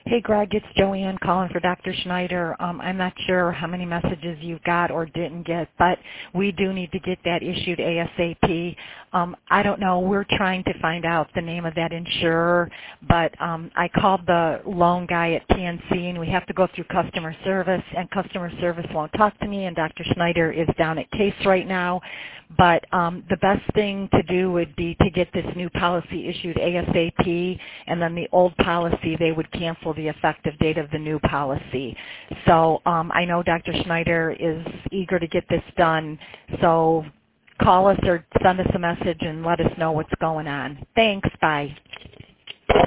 Hey, Greg, it's Joanne calling for Dr. Schneider. I'm not sure how many messages you got or didn't get, but we do need to get that issued ASAP. I don't know. We're trying to find out the name of that insurer, but I called the loan guy at PNC, and we have to go through customer service, and customer service won't talk to me, and Dr. Schneider is down at Case right now. But the best thing to do would be to get this new policy issued ASAP, and then the old policy, they would cancel the effective date of the new policy. So I know Dr. Schneider is eager to get this done, so call us or send us a message and let us know what's going on. Thanks. Bye.